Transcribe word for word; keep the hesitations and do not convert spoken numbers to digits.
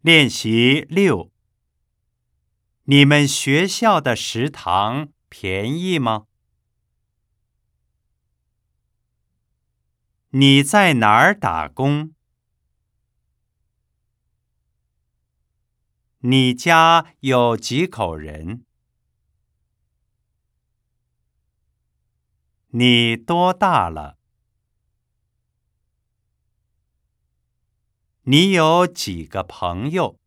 练习六。你们学校的食堂便宜吗？你在哪儿打工？你家有几口人？你多大了？你有几个朋友？